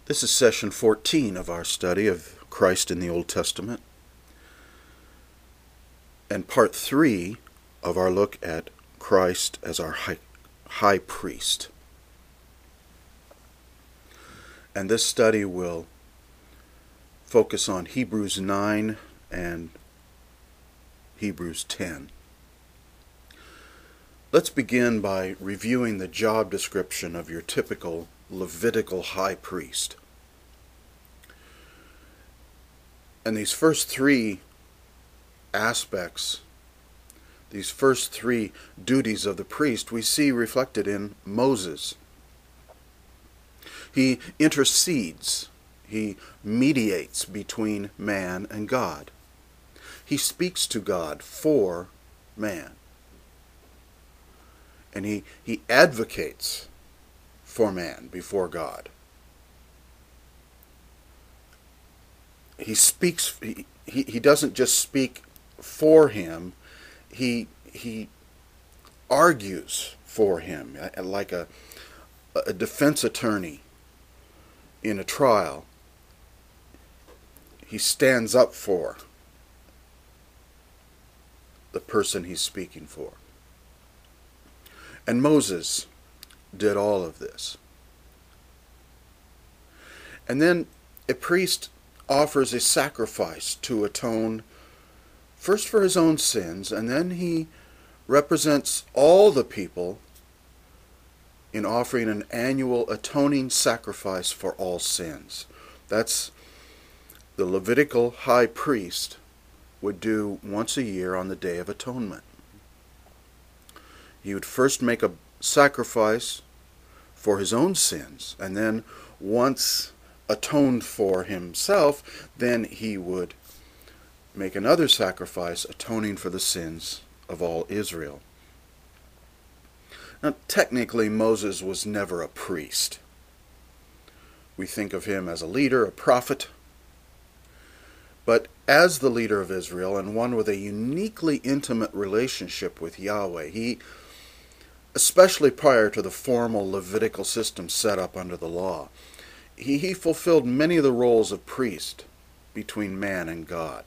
This is session 14 of our study of Christ in the Old Testament, and part 3 of our look at Christ as our high priest. And this study will focus on Hebrews 9 and Hebrews 10. Let's begin by reviewing the job description of your typical Levitical high priest. And these first three aspects, these first three duties of the priest, we see reflected in Moses. He intercedes, he mediates between man and God. He speaks to God for man. And he advocates for man before God. He speaks, he doesn't just speak for him, he argues for him, like a defense attorney in a trial. He stands up for the person he's speaking for. And Moses did all of this. And then a priest offers a sacrifice to atone first for his own sins, and then he represents all the people in offering an annual atoning sacrifice for all sins. That's the Levitical high priest would do once a year on the Day of Atonement. He would first make a sacrifice for his own sins, and then once atoned for himself, then he would make another sacrifice atoning for the sins of all Israel. Now, technically, Moses was never a priest. We think of him as a leader, a prophet. But as the leader of Israel, and one with a uniquely intimate relationship with Yahweh, he, especially prior to the formal Levitical system set up under the law, he fulfilled many of the roles of priest between man and God.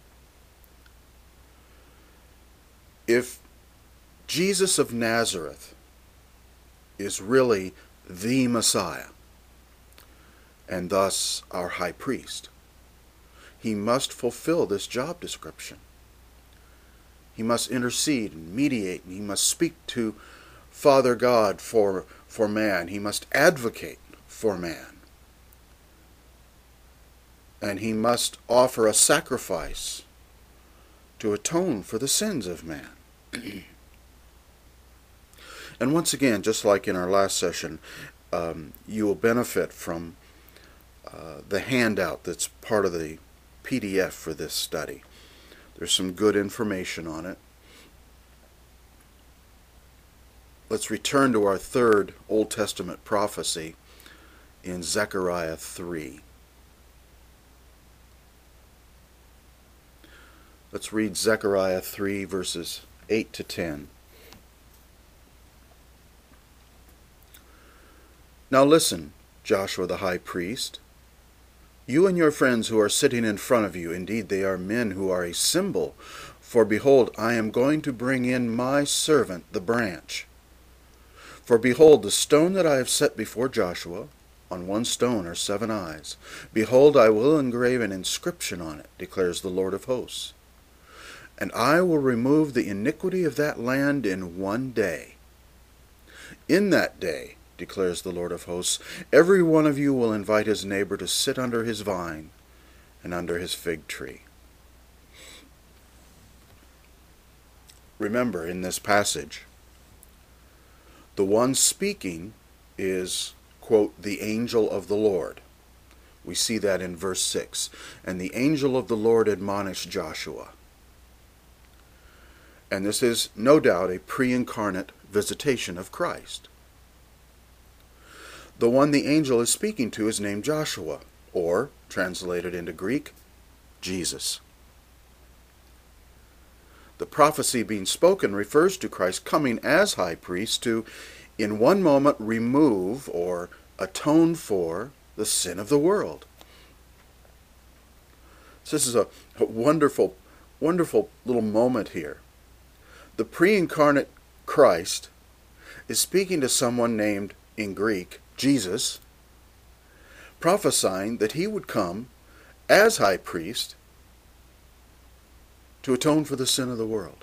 If Jesus of Nazareth is really the Messiah, and thus our high priest, he must fulfill this job description. He must intercede and mediate, and he must speak to Father God for man. He must advocate for man. And he must offer a sacrifice to atone for the sins of man. And once again, just like in our last session, you will benefit from the handout that's part of the PDF for this study. There's some good information on it. Let's return to our third Old Testament prophecy in Zechariah 3. Let's read Zechariah 3, verses 8 to 10. Now listen, Joshua the high priest, you and your friends who are sitting in front of you, indeed they are men who are a symbol, for behold, I am going to bring in my servant, the branch. For behold, the stone that I have set before Joshua, on one stone are 7 eyes. Behold, I will engrave an inscription on it, declares the Lord of hosts. And I will remove the iniquity of that land in one day. In that day, declares the Lord of hosts, every one of you will invite his neighbor to sit under his vine and under his fig tree. Remember, in this passage, the one speaking is, quote, the angel of the Lord. We see that in verse 6. And the angel of the Lord admonished Joshua. And this is no doubt a pre-incarnate visitation of Christ. The one the angel is speaking to is named Joshua, or, translated into Greek, Jesus. The prophecy being spoken refers to Christ coming as high priest to, in one moment, remove or atone for the sin of the world. So this is a wonderful, wonderful little moment here. The pre-incarnate Christ is speaking to someone named, in Greek, Jesus, prophesying that he would come as high priest to atone for the sin of the world.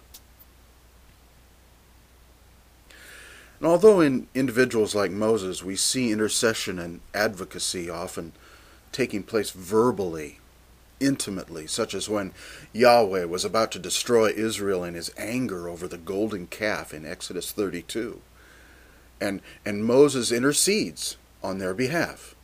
And although in individuals like Moses we see intercession and advocacy often taking place verbally, intimately, such as when Yahweh was about to destroy Israel in his anger over the golden calf in Exodus 32, and Moses intercedes on their behalf.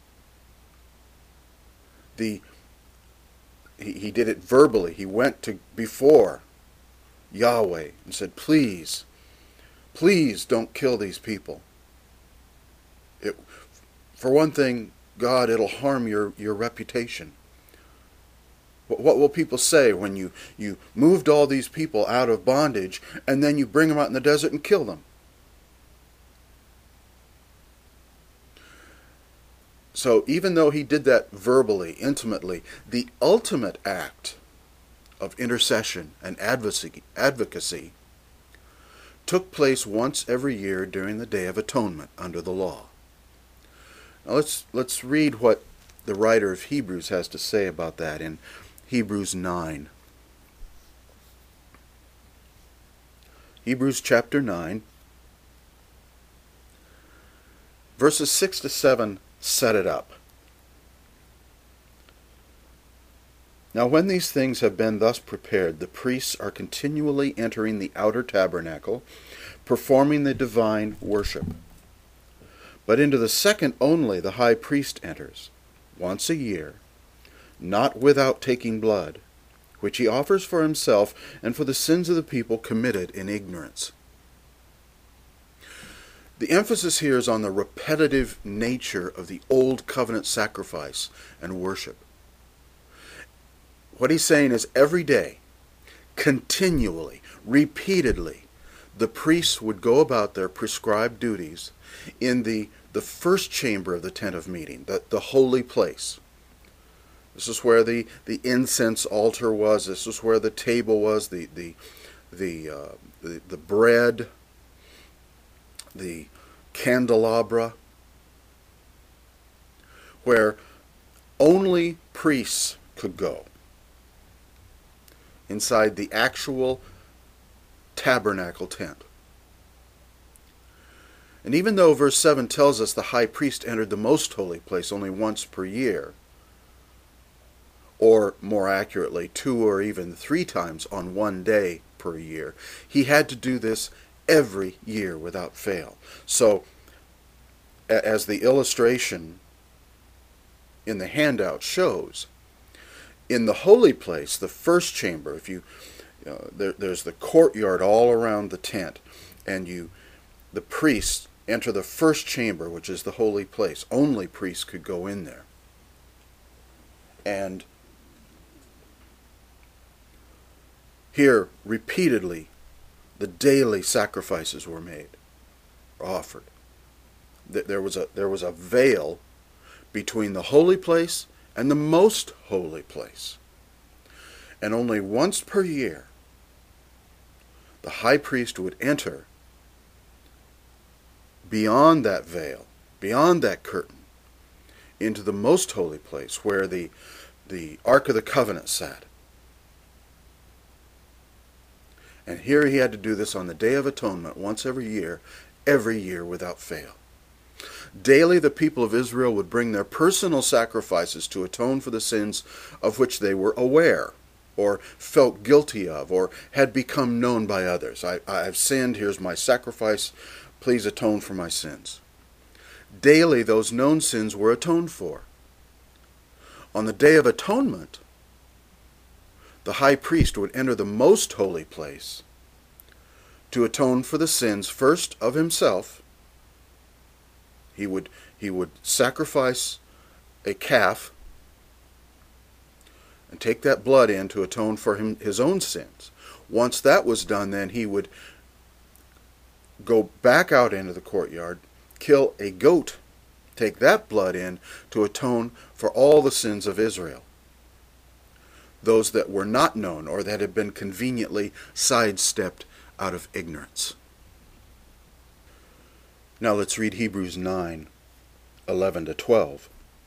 He did it verbally. He went to before Yahweh and said, please don't kill these people. For one thing, God, it'll harm your reputation. What will people say when you moved all these people out of bondage and then you bring them out in the desert and kill them? So even though he did that verbally, intimately, the ultimate act of intercession and advocacy took place once every year during the Day of Atonement under the law. Now let's read what the writer of Hebrews has to say about that in Hebrews 9. Hebrews chapter 9, verses 6 to 7 set it up. Now when these things have been thus prepared, the priests are continually entering the outer tabernacle, performing the divine worship. But into the second only the high priest enters, once a year, not without taking blood, which he offers for himself and for the sins of the people committed in ignorance. The emphasis here is on the repetitive nature of the old covenant sacrifice and worship. What he's saying is every day, continually, repeatedly, the priests would go about their prescribed duties in the first chamber of the tent of meeting, the holy place. This is where the incense altar was. This is where the table was, the bread, the candelabra, where only priests could go inside the actual tabernacle tent. And even though verse 7 tells us the high priest entered the most holy place only once per year, or more accurately, 2 or even 3 times on one day per year, he had to do this every year without fail. So, as the illustration in the handout shows, in the holy place, the first chamber, there's the courtyard all around the tent, and the priests enter the first chamber, which is the holy place. Only priests could go in there. And here, repeatedly, the daily sacrifices were made, offered. There was a veil between the holy place and the most holy place. And only once per year, the high priest would enter beyond that veil, beyond that curtain, into the most holy place where the Ark of the Covenant sat. And here he had to do this on the Day of Atonement once every year without fail. Daily the people of Israel would bring their personal sacrifices to atone for the sins of which they were aware, or felt guilty of, or had become known by others. I've sinned, here's my sacrifice, please atone for my sins. Daily those known sins were atoned for. On the Day of Atonement, the high priest would enter the most holy place to atone for the sins first of himself. He would sacrifice a calf and take that blood in to atone for his own sins. Once that was done, then he would go back out into the courtyard, kill a goat take that blood in to atone for all the sins of Israel, those that were not known or that had been conveniently sidestepped out of ignorance. Now let's read Hebrews 9:11-12.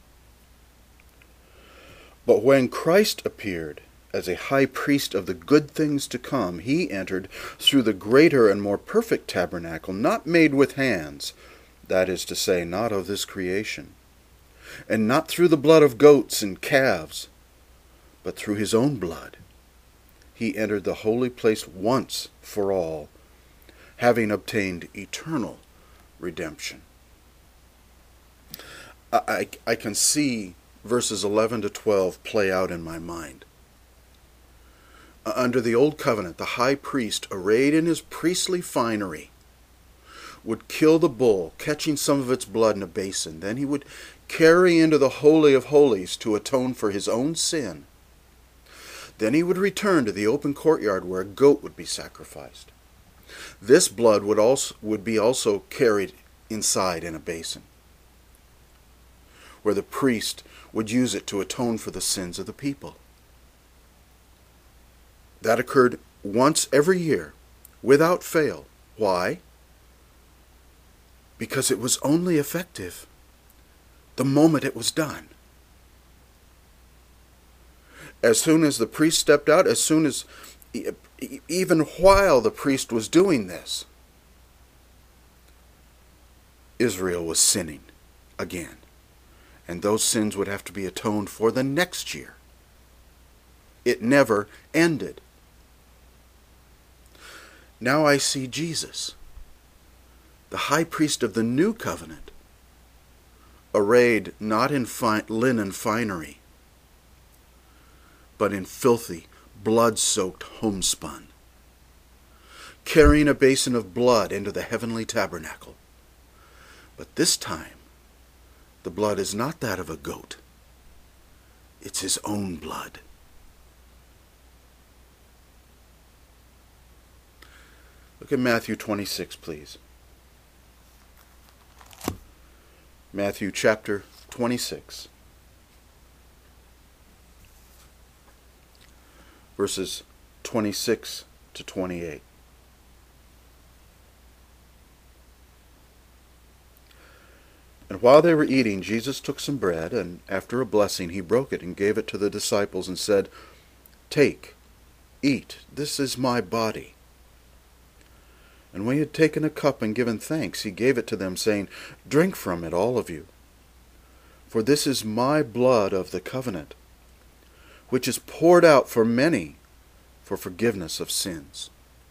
But when Christ appeared as a high priest of the good things to come, he entered through the greater and more perfect tabernacle, not made with hands, that is to say, not of this creation, and not through the blood of goats and calves, but through his own blood. He entered the holy place once for all, having obtained eternal redemption. I can see verses 11 to 12 play out in my mind. Under the Old Covenant, the high priest, arrayed in his priestly finery, would kill the bull, catching some of its blood in a basin. Then he would carry into the Holy of Holies to atone for his own sin. Then he would return to the open courtyard where a goat would be sacrificed. This blood would be also carried inside in a basin, where the priest would use it to atone for the sins of the people. That occurred once every year, without fail. Why? Because it was only effective the moment it was done. As soon as the priest stepped out, even while the priest was doing this, Israel was sinning again. And those sins would have to be atoned for the next year. It never ended. Now I see Jesus, the high priest of the new covenant, arrayed not in linen finery, but in filthy, blood-soaked homespun, carrying a basin of blood into the heavenly tabernacle. But this time, the blood is not that of a goat. It's his own blood. Look at Matthew 26, please. Matthew chapter 26, verses 26 to 28. And while they were eating, Jesus took some bread, and after a blessing he broke it and gave it to the disciples and said, "Take, eat, this is my body." And when he had taken a cup and given thanks, he gave it to them, saying, "Drink from it, all of you. For this is my blood of the covenant, which is poured out for many for forgiveness of sins."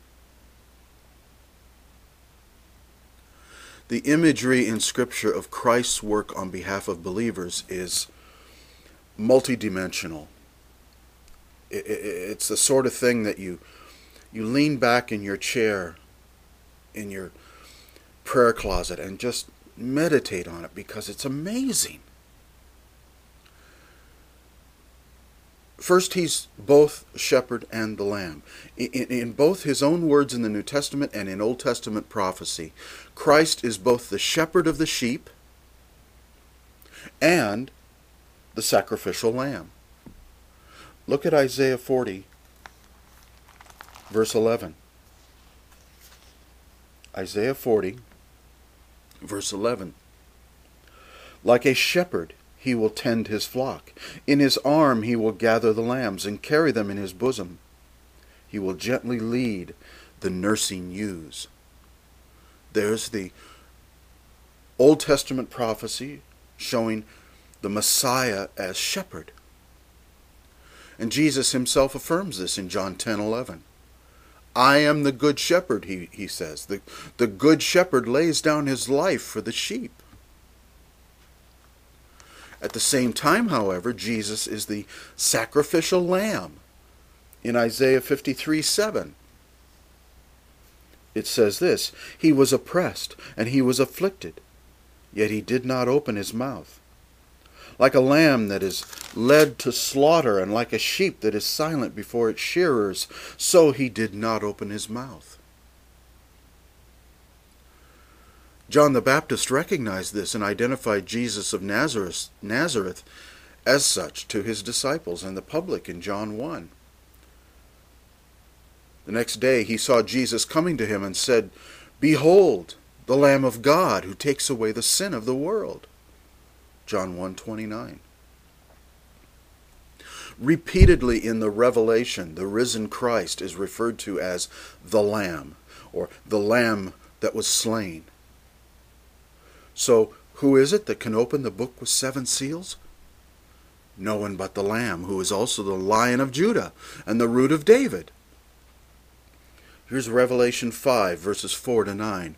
The imagery in Scripture of Christ's work on behalf of believers is multidimensional. It's the sort of thing that you lean back in your chair in your prayer closet and just meditate on it, because it's amazing. First, he's both shepherd and the lamb. In both his own words in the New Testament and in Old Testament prophecy, Christ is both the shepherd of the sheep and the sacrificial lamb. Look at Isaiah 40, verse 11. Isaiah 40, verse 11. Like a shepherd, he will tend his flock. In his arm he will gather the lambs and carry them in his bosom. He will gently lead the nursing ewes. There's the Old Testament prophecy showing the Messiah as shepherd. And Jesus himself affirms this in John 10:11. I am the good shepherd, he says. The good shepherd lays down his life for the sheep. At the same time, however, Jesus is the sacrificial lamb. In Isaiah 53:7, it says this, "He was oppressed and he was afflicted, yet he did not open his mouth. Like a lamb that is led to slaughter, and like a sheep that is silent before its shearers, so he did not open his mouth." John the Baptist recognized this and identified Jesus of Nazareth as such to his disciples and the public in John 1. The next day he saw Jesus coming to him and said, "Behold, the Lamb of God who takes away the sin of the world." John 1:29. Repeatedly in the Revelation, the risen Christ is referred to as the Lamb, or the Lamb that was slain. So, who is it that can open the book with 7 seals? No one but the Lamb, who is also the Lion of Judah and the Root of David. Here's Revelation 5, verses 4 to 9.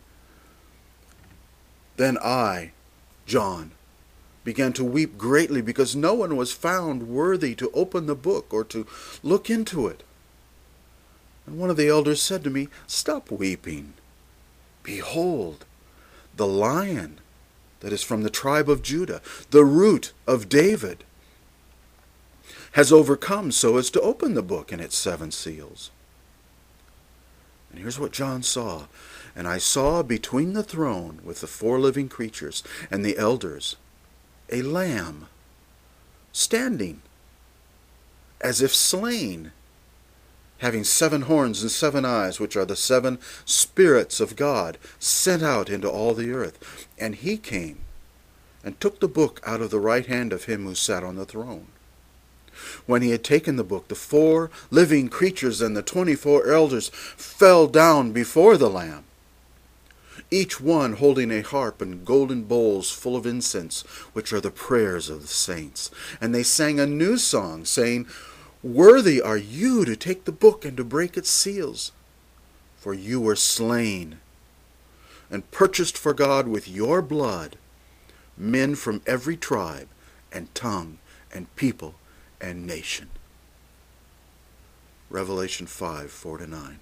Then I, John, began to weep greatly because no one was found worthy to open the book or to look into it. And one of the elders said to me, "Stop weeping. Behold, the Lion that is from the tribe of Judah, the Root of David, has overcome so as to open the book and its 7 seals." And here's what John saw. "And I saw between the throne with the 4 living creatures and the elders a lamb standing as if slain, having 7 horns and 7 eyes, which are the 7 spirits of God sent out into all the earth. And he came and took the book out of the right hand of him who sat on the throne. When he had taken the book, the 4 living creatures and the 24 elders fell down before the Lamb, each one holding a harp and golden bowls full of incense, which are the prayers of the saints. And they sang a new song, saying, "Worthy are you to take the book and to break its seals, for you were slain and purchased for God with your blood men from every tribe and tongue and people and nation." Revelation 5, 4 to 9.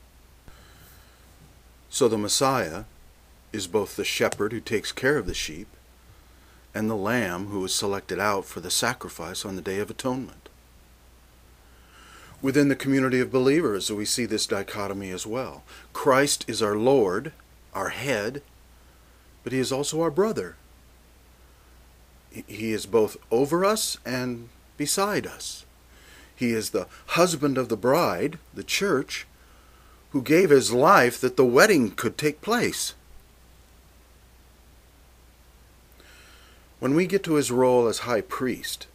So the Messiah is both the shepherd who takes care of the sheep and the lamb who was selected out for the sacrifice on the Day of Atonement. Within the community of believers, we see this dichotomy as well. Christ is our Lord, our head, but he is also our brother. He is both over us and beside us. He is the husband of the bride, the church, who gave his life that the wedding could take place. When we get to his role as high priest,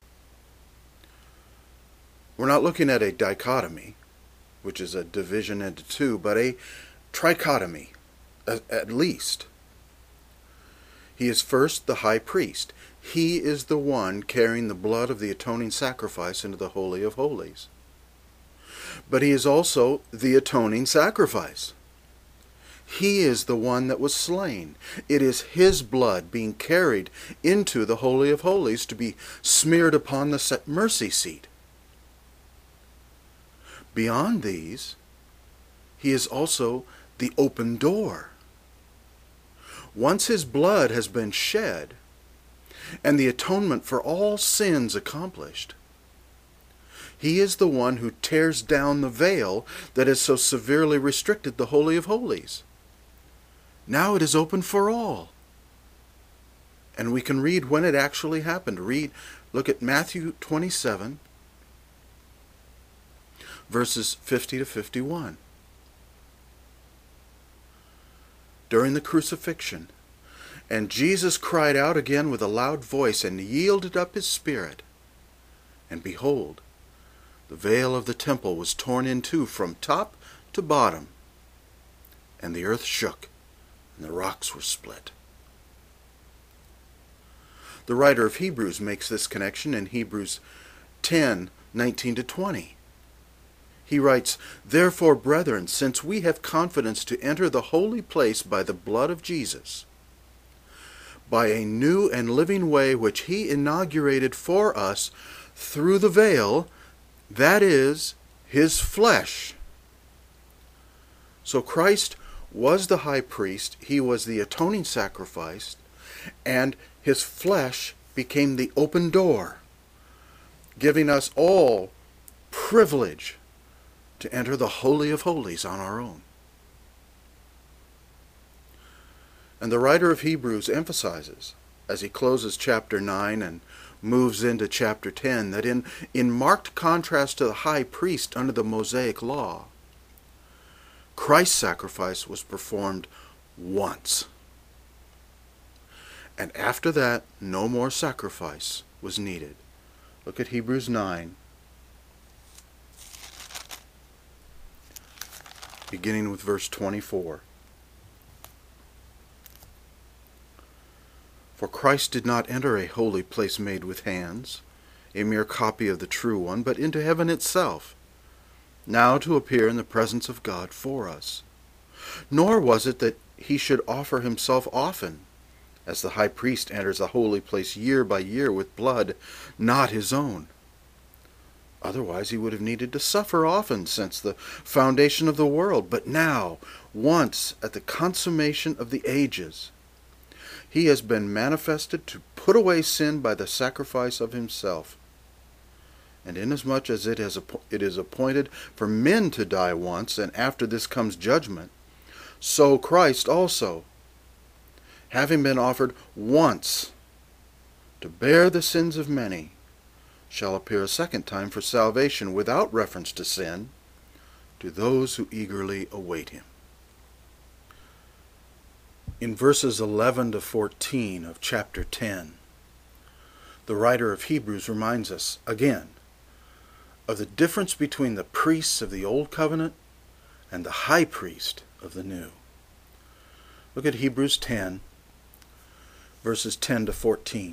we're not looking at a dichotomy, which is a division into 2, but a trichotomy, at least. He is first the high priest. He is the one carrying the blood of the atoning sacrifice into the Holy of Holies. But he is also the atoning sacrifice. He is the one that was slain. It is his blood being carried into the Holy of Holies to be smeared upon the mercy seat. Beyond these, he is also the open door. Once his blood has been shed, and the atonement for all sins accomplished, he is the one who tears down the veil that has so severely restricted the Holy of Holies. Now it is open for all. And we can read when it actually happened. Look at Matthew 27, verses 50 to 51. During the crucifixion, and Jesus cried out again with a loud voice and yielded up his spirit. And behold, the veil of the temple was torn in 2 from top to bottom, and the earth shook, and the rocks were split. The writer of Hebrews makes this connection in Hebrews 10, 19 to 20. He writes, "Therefore, brethren, since we have confidence to enter the holy place by the blood of Jesus, by a new and living way which he inaugurated for us through the veil, that is, his flesh." So Christ was the high priest, he was the atoning sacrifice, and his flesh became the open door, giving us all privilege to enter the Holy of Holies on our own. And the writer of Hebrews emphasizes, as he closes chapter 9 and moves into chapter 10, that in marked contrast to the high priest under the Mosaic law, Christ's sacrifice was performed once. And after that, no more sacrifice was needed. Look at Hebrews 9, beginning with verse 24. For Christ did not enter a holy place made with hands, a mere copy of the true one, but into heaven itself, now to appear in the presence of God for us. Nor was it that he should offer himself often, as the high priest enters the holy place year by year with blood not his own. Otherwise he would have needed to suffer often since the foundation of the world. But now, once at the consummation of the ages, he has been manifested to put away sin by the sacrifice of himself. And inasmuch as it is appointed for men to die once, and after this comes judgment, so Christ also, having been offered once to bear the sins of many, shall appear a second time for salvation without reference to sin to those who eagerly await him. In verses 11 to 14 of chapter 10, the writer of Hebrews reminds us again of the difference between the priests of the Old Covenant and the high priest of the New. Look at Hebrews 10, verses 10 to 14.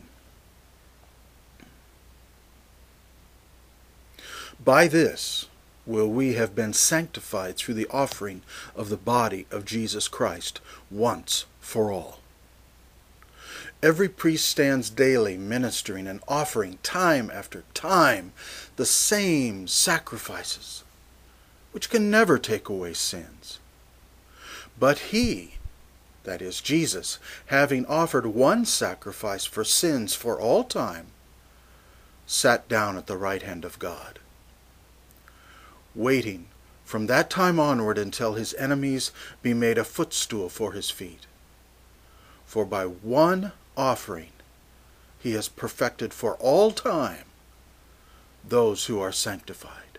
By this will we have been sanctified through the offering of the body of Jesus Christ once for all. Every priest stands daily ministering and offering time after time the same sacrifices, which can never take away sins. But he, that is Jesus, having offered one sacrifice for sins for all time, sat down at the right hand of God, waiting from that time onward until his enemies be made a footstool for his feet. For by one offering he has perfected for all time those who are sanctified.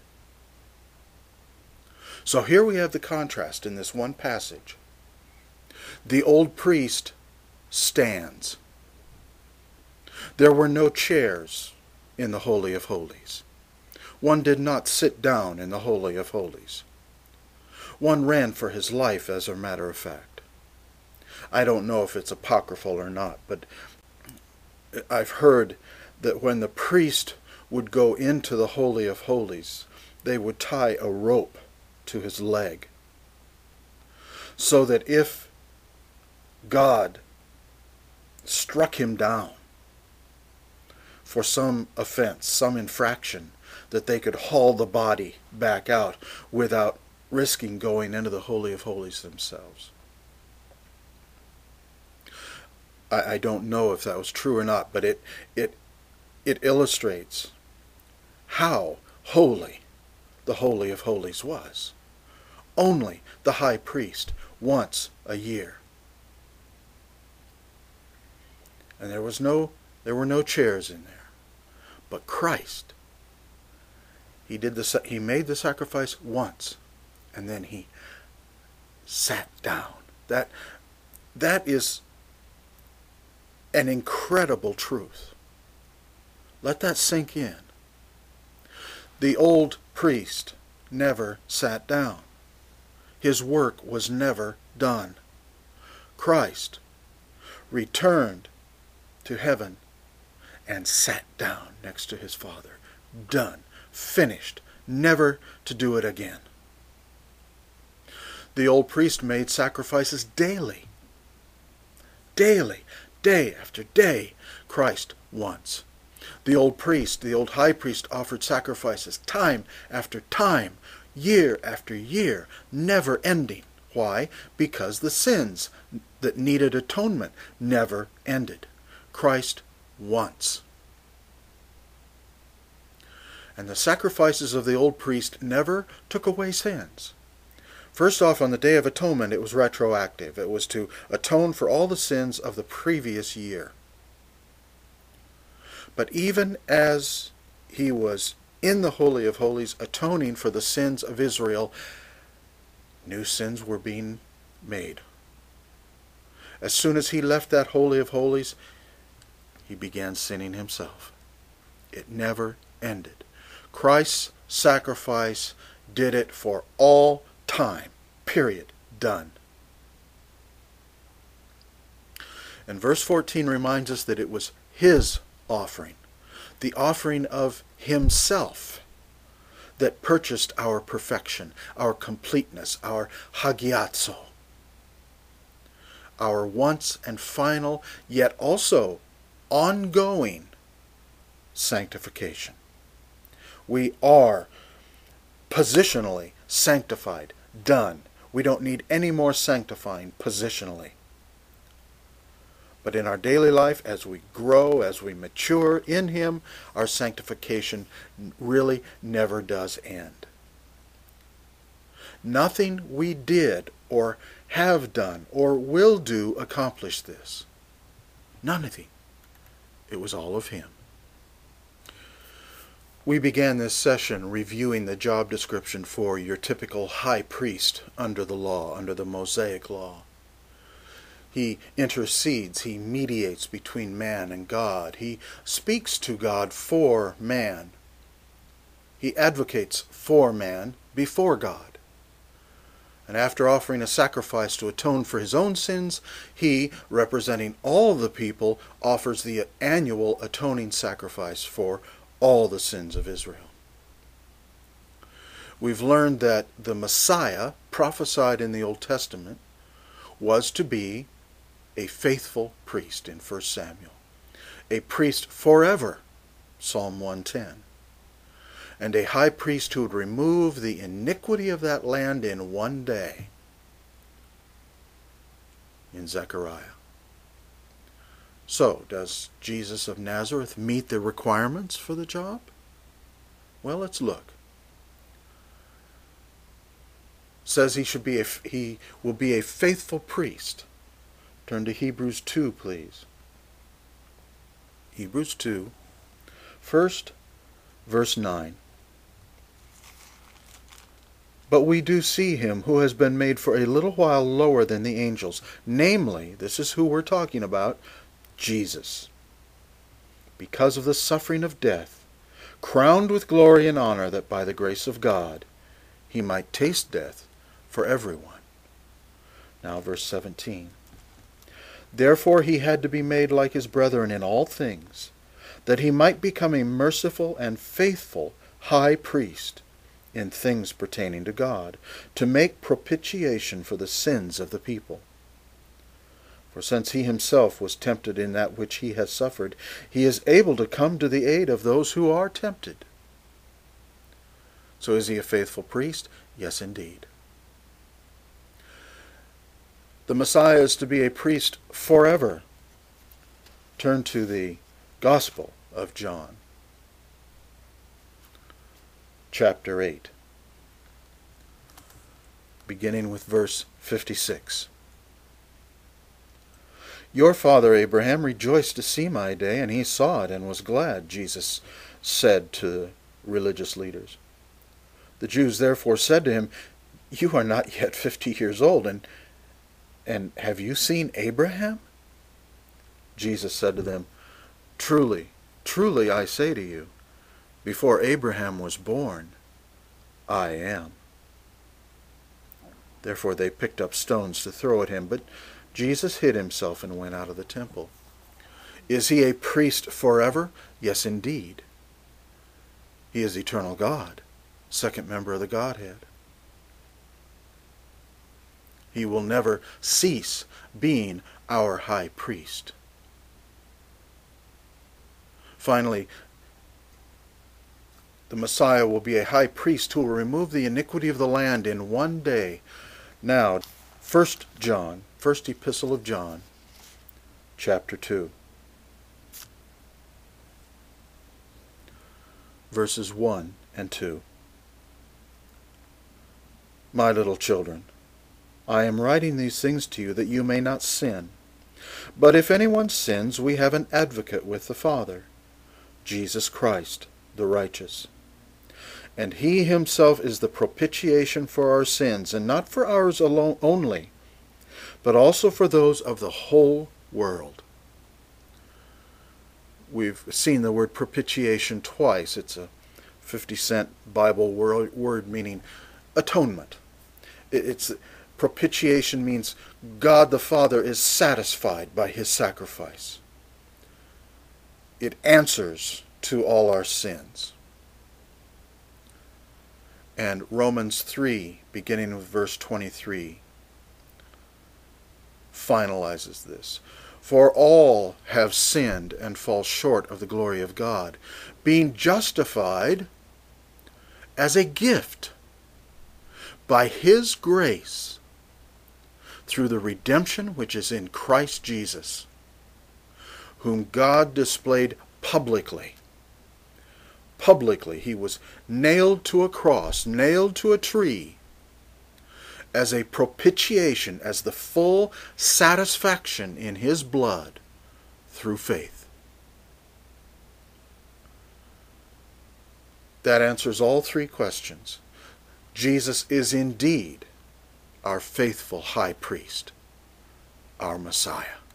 So here we have the contrast in this one passage. The old priest stands. There were no chairs in the Holy of Holies. One did not sit down in the Holy of Holies. One ran for his life, as a matter of fact. I don't know if it's apocryphal or not, but I've heard that when the priest would go into the Holy of Holies, they would tie a rope to his leg, so that if God struck him down for some offense, some infraction, that they could haul the body back out without risking going into the Holy of Holies themselves. I don't know if that was true or not, but it illustrates how holy the Holy of Holies was. Only the high priest once a year. And there were no chairs in there. But Christ, he made the sacrifice once, and then he sat down. That is an incredible truth. Let that sink in. The old priest never sat down. His work was never done. Christ returned to heaven and sat down next to his Father. Done. Finished. Never to do it again. The old priest made sacrifices daily. Daily. Day after day. Christ once. The old priest, the old high priest, offered sacrifices time after time, year after year, never ending. Why? Because the sins that needed atonement never ended. Christ once. And the sacrifices of the old priest never took away sins. First off, on the Day of Atonement, it was retroactive. It was to atone for all the sins of the previous year. But even as he was in the Holy of Holies atoning for the sins of Israel, new sins were being made. As soon as he left that Holy of Holies, he began sinning himself. It never ended. Christ's sacrifice did it for all time. Period. Done. And verse 14 reminds us that it was his offering, the offering of himself, that purchased our perfection, our completeness, our hagiazo, our once and final, yet also ongoing sanctification. We are positionally sanctified, done. We don't need any more sanctifying positionally. But in our daily life, as we grow, as we mature in him, our sanctification really never does end. Nothing we did or have done or will do accomplish this. Nothing. It was all of him. We began this session reviewing the job description for your typical high priest under the law, under the Mosaic law. He intercedes, he mediates between man and God. He speaks to God for man. He advocates for man before God. And after offering a sacrifice to atone for his own sins, he, representing all the people, offers the annual atoning sacrifice for all the sins of Israel. We've learned that the Messiah, prophesied in the Old Testament, was to be a faithful priest in 1 Samuel. A priest forever, Psalm 110. And a high priest who would remove the iniquity of that land in one day, in Zechariah. So, does Jesus of Nazareth meet the requirements for the job? Well, let's look. It says he will be a faithful priest. Turn to Hebrews 2, please. Hebrews 2, first, verse 9. But we do see him who has been made for a little while lower than the angels. Namely, this is who we're talking about, Jesus. Because of the suffering of death, crowned with glory and honor, that by the grace of God he might taste death for everyone. Now verse 17. Therefore he had to be made like his brethren in all things, that he might become a merciful and faithful high priest in things pertaining to God, to make propitiation for the sins of the people. For since he himself was tempted in that which he has suffered, he is able to come to the aid of those who are tempted. So is he a faithful priest? Yes, indeed. The Messiah is to be a priest forever. Turn to the Gospel of John, chapter 8, beginning with verse 56. Your father Abraham rejoiced to see my day, and he saw it and was glad, Jesus said to the religious leaders. The Jews therefore said to him, You are not yet 50 years old, and have you seen Abraham? Jesus said to them, Truly, truly I say to you, before Abraham was born, I am. Therefore they picked up stones to throw at him, but Jesus hid himself and went out of the temple. Is he a priest forever? Yes, indeed. He is eternal God, second member of the Godhead. He will never cease being our high priest. Finally, the Messiah will be a high priest who will remove the iniquity of the land in one day. Now, 1 John, first epistle of John, chapter 2, verses 1 and 2. My little children, I am writing these things to you that you may not sin. But if anyone sins, we have an advocate with the Father, Jesus Christ, the righteous. And he himself is the propitiation for our sins, and not for ours alone only, but also for those of the whole world. We've seen the word propitiation twice. It's a 50-cent Bible word meaning atonement. Propitiation means God the Father is satisfied by his sacrifice. It answers to all our sins. And Romans 3, beginning with verse 23, finalizes this. For all have sinned and fall short of the glory of God, being justified as a gift by his grace through the redemption which is in Christ Jesus, whom God displayed publicly. Publicly, he was nailed to a cross, nailed to a tree, as a propitiation, as the full satisfaction in his blood through faith. That answers all three questions. Jesus is indeed our faithful high priest, our Messiah.